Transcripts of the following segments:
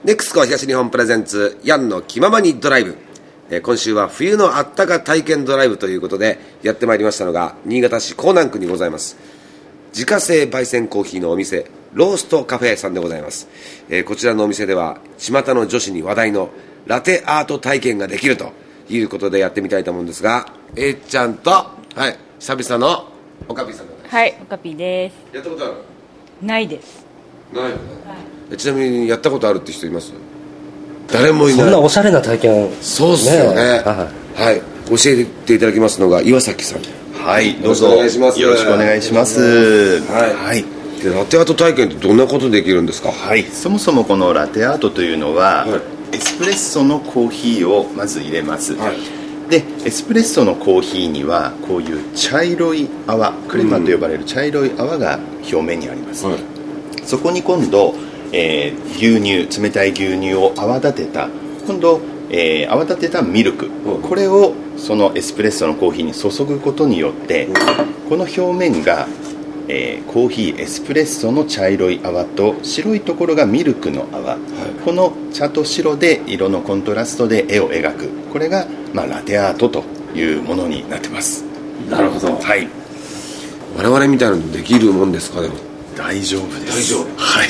ネクスコ東日本プレゼンツヤンの気ままにドライブ、今週は冬のあったか体験ドライブということでやってまいりましたのが新潟市江南区にございます自家製焙煎コーヒーのお店ローストカフェさんでございます、こちらのお店では巷の女子に話題のラテアート体験ができるということでやってみたいと思うんですが、ちゃんと、はい、久々のおかぴさんでございます。 はい、おかぴです。 やったことある？ ないです。 ないよね、はい、ちなみにやったことあるって人います？誰もいない。 そんなおしゃれな体験。 そうっすよね。はい、教えていただきますのが岩崎さん。 はい、どうぞよろしくお願いします。 よろしくお願いします。はい。 でラテアート体験ってどんなことできるんですか？ はい、そもそもこのラテアートというのは、エスプレッソのコーヒーをまず入れます。でエスプレッソのコーヒーにはこういう茶色い泡、クレマと呼ばれる茶色い泡が表面にあります。そこに今度、牛乳、冷たい牛乳を泡立てた今度、泡立てたミルク、これをそのエスプレッソのコーヒーに注ぐことによって、この表面が、コーヒーエスプレッソの茶色い泡と白いところがミルクの泡、この茶と白で色のコントラストで絵を描く、これが、ラテアートというものになってます。 なるほど。 はい。 我々みたいなのできるもんですか？でも大丈夫です。 大丈夫。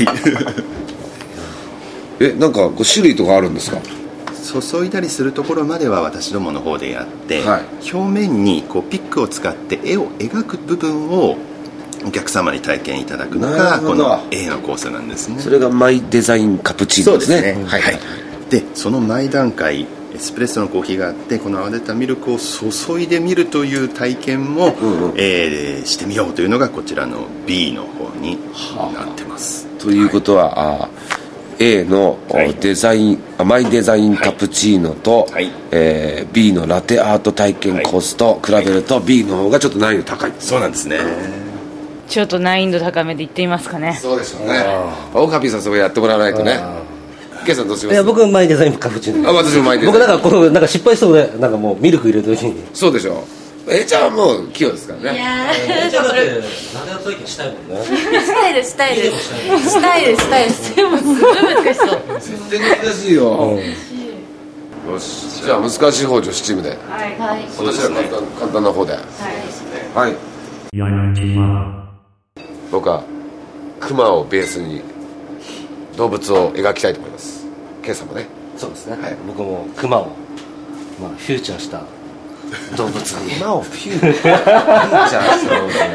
はいなんか種類とかあるんですか？ 注いだりするところまでは私どもの方でやって、表面にこうピックを使って絵を描く部分をお客様に体験いただくのがこの A のコースなんですね。 それがマイデザインカプチーノですね。 そうですね。はい。でその前段階エスプレッソのコーヒーがあってこの泡立てたミルクを注いでみるという体験も、してみようというのがこちらの B の方になってます。 ということは、A のデザイン、マイデザインカプチーノと、B のラテアート体験コースと比べると B の方がちょっと難易度高い。 そうなんですね。 ちょっと難易度高めでいってみますかね。 そうでしょうね。オカピーさんそれやってもらわないとね。ケイさんどうします？ いや僕はマイデザインカプチーノ。 私もマイデザイン。 僕なんか失敗しそうでなんかもうミルク入れてる時に。 そうでしょ。ちゃんはもう器用ですからね。 いやちゃんだってラテアート体験したいもんね。 したいです。でもすごい難しそう。 絶対難しいよ。よし。じゃあ難しい方女子チームで。 はい。 私は簡単な方で。はい。僕はクマをベースに動物を描きたいと思います。ケイさんもね。 そうですね。僕もクマをフューチャーした動物にクマをフューチャーした動物例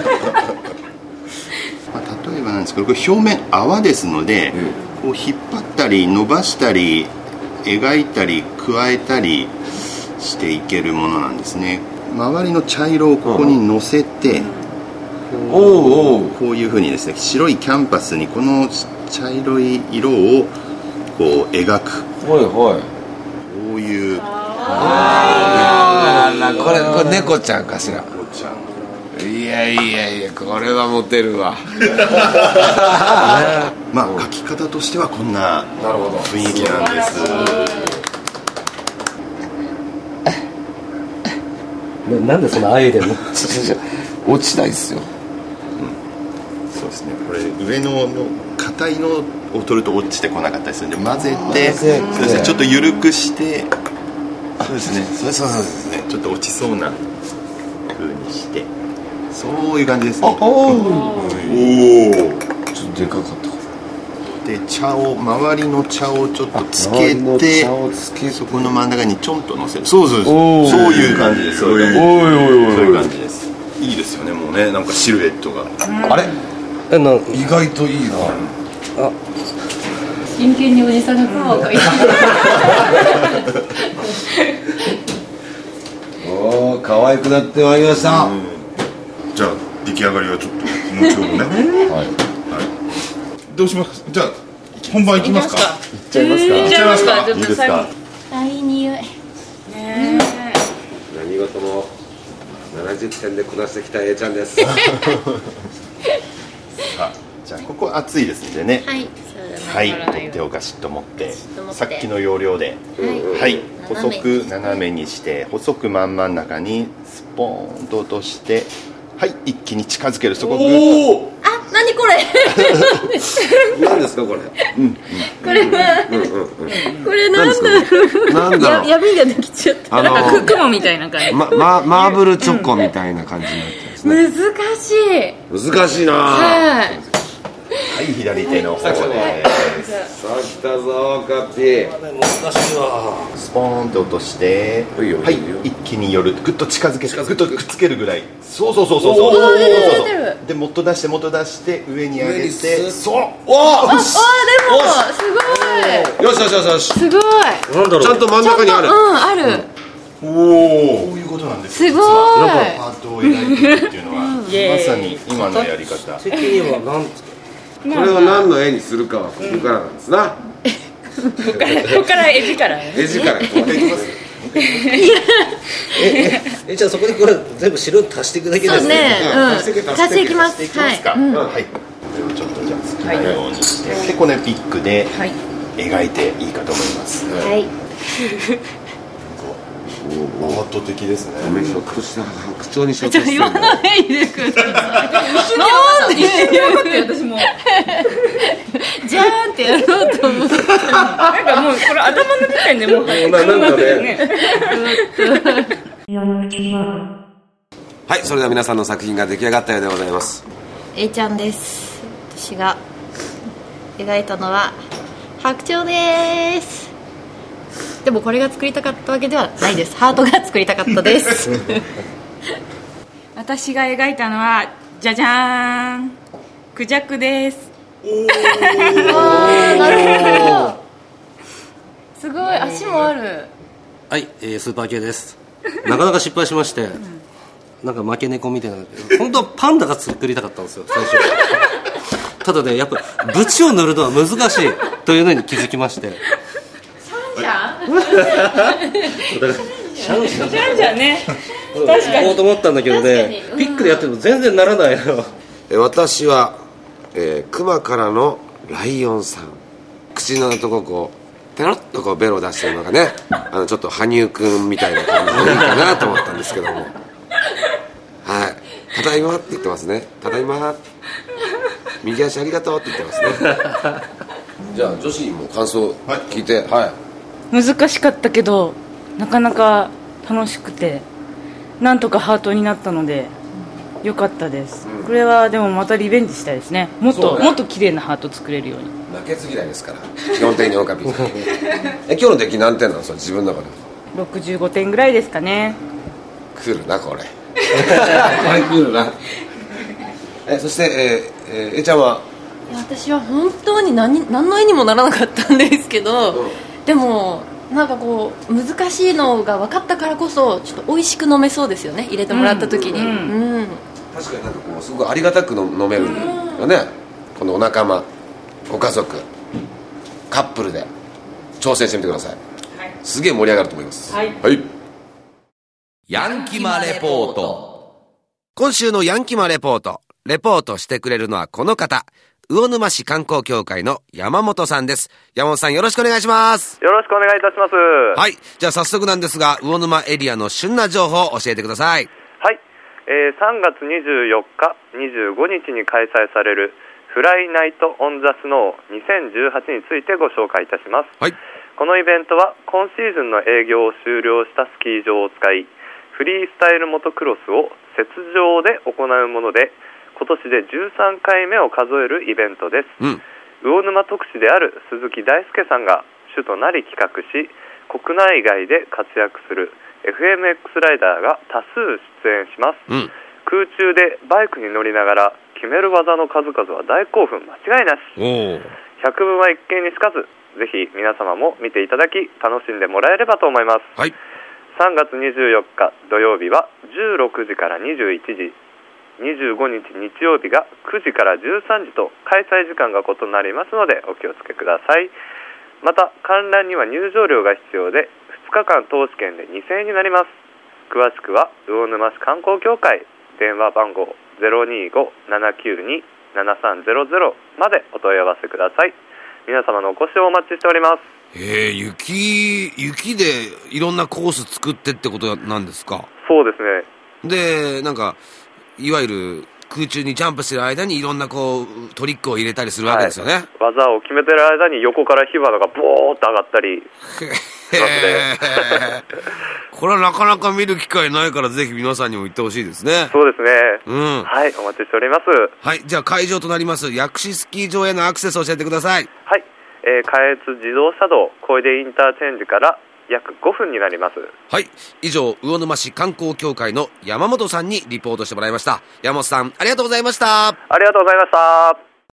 えばなんですけどこれ表面泡ですので、こう引っ張ったり伸ばしたり描いたり加えたりしていけるものなんですね。周りの茶色をここに乗せて、こういうふうにですね白いキャンパスにこの茶色い色をこう描く、こういうこれ猫ちゃんかしら。いやこれはモテるわ。 描き方としてはこんな雰囲気なんです。 なんでそんなあえいでんの？ 落ちないですよ。 そうですね。これ上の硬いのを取ると落ちてこなかったりするんで混ぜて、そうですね、ちょっと緩くして、そうですね。そうですね。ちょっと落ちそうな風にして、そういう感じですね。ちょっとでかかった。 で周りの茶をちょっとつけて、そこの真ん中にちょんと乗せる。そういう感じです。そういう感じです。いいですよね。もうねなんかシルエットが。 あれ？意外といいな。 真剣におじさんがクマを描いて可愛くなってまいりました。 じゃあ出来上がりはちょっと後ほどね。どうしますか？じゃあ本番いきますか？ いっちゃいますか？ いいですか？ いい匂い。 何事も70点でこなしてきた A ちゃんです。 じゃあここ熱いですんでね。はい、取っておかしと思ってさっきの要領で、細く斜めにして細く真ん中にスポーンと落として、一気に近づける。そこグッと。 何ここれ何ですかこれ。 これは、これなんだろう。 なんだろう。 闇ができちゃった。 なんか雲みたいな感じ。 マーブルチョコみたいな感じになってますね。 難しい。 難しいな。 はい。 はい、左手の方でさあ来たぞカッピー。 難しいわ。 スポーンと落として、 いいよはいいいよ、 一気に寄る、ぐっと近づけて、ぐっとくっつけるぐらい。そう出てるで、もっと出して上に上げて、そう。 おー。 でもすよしよしよしよし。 ごい。すごい。 なんだろう。 ちゃんと真ん中にある。 ある。 おお、こういうことなんですよ。 すごい。 ハートを描いていくっていうのは、まさに今のやり方。 的にはなんつこれを何の絵にするかはここからなんですな。 ここから絵力ね。 絵力。こうやっていきます。 じゃあそこにこれ全部白足していくだけですそうね。 足していく足していきます。 いきますか。 はい。 はい。これをちょっとじゃあ好きなようにして、でこれピックではい。 描いていいかと思います。 はい。 アート的ですね。 おめひょっとしたら白鳥にしようとしてる言わないでください。なんで私もじゃーんってやろうと思って。 なんかもうこれ頭の時点でもうなんかね。はい、それでは皆さんの作品が出来上がったようでございます。 A ちゃんです。私が描いたのは白鳥です。でもこれが作りたかったわけではないです。ハートが作りたかったです。 私が描いたのはじゃじゃーん、クジャクです。 なるほど。すごい、足もある。 はい、スーパー系です。なかなか失敗しまして、なんか負け猫みたいな。本当はパンダが作りたかったんですよ最初。ただね、やっぱ縁を塗るのは難しいというのに気づきまして。 じゃん。 だからシャンシャンじゃんじゃんね。 確かにこうと思ったんだけどね、ピックでやっても全然ならないの。 私は、クマからのライオンさん。口のとここうペロッとこうベロを出してるのがね、ちょっと羽生くんみたいな感じでいいかなと思ったんですけども、はい、ただいまって言ってますね。ただいま、右足ありがとうって言ってますね。じゃあ女子にも感想聞いて、はい、 難しかったけどなかなか楽しくて、なんとかハートになったので良かったです、これはでもまたリベンジしたいですね。もっと綺麗なハート作れるように。 負けず嫌いですから基本的にオカピーさん。今日の出来何点なの？それ自分の中で 65点ぐらいですかね。 来るなこれ。これ来るな。そして、えちゃんは？ 私は本当に何の絵にもならなかったんですけど、でもなんかこう難しいのが分かったからこそちょっと美味しく飲めそうですよね、入れてもらった時に。 確かになんかこうすごくありがたく飲めるよね、このお仲間、ご家族、カップルで挑戦してみてください、すげえ盛り上がると思います。はい、ヤンキマレポート。今週のヤンキマレポート、レポートしてくれるのはこの方、魚沼市観光協会の山本さんです。山本さん、よろしくお願いします。 よろしくお願いいたします。 はい、じゃあ早速なんですが、魚沼エリアの旬な情報を教えてください。 はい、3月24日25日に開催されるフライナイトオンザスノー2018についてご紹介いたします。はい、このイベントは今シーズンの営業を終了したスキー場を使い、フリースタイルモトクロスを雪上で行うもので、今年で13回目を数えるイベントです。魚沼特使である鈴木大輔さんが主となり企画し、国内外で活躍する FMX ライダーが多数出演します。空中でバイクに乗りながら決める技の数々は大興奮間違いなし。百聞は一見にしかず、ぜひ皆様も見ていただき楽しんでもらえればと思います。はい、3月24日土曜日は16時から21時、25日日曜日が9時から13時と開催時間が異なりますのでお気をつけください。また観覧には入場料が必要で、2日間投資券で2000円になります。詳しくは魚沼市観光協会電話番号 025-792-7300 までお問い合わせください。皆様のお越しをお待ちしております。 雪でいろんなコース作ってってことなんですか？ そうですね。 でなんかいわゆる空中にジャンプしてる間にいろんなこうトリックを入れたりするわけですよね、 技を決めてる間に横から火花がボーっと上がったりこれはなかなか見る機会ないからぜひ皆さんにも行ってほしいですね。 そうですね、 はい、 お待ちしております。 はい、じゃあ会場となります薬師スキー場へのアクセスを教えてください。 はい、関越自動車道小出インターチェンジから約5分になります。 はい、以上魚沼市観光協会の山本さんにリポートしてもらいました。山本さんありがとうございました。 ありがとうございました。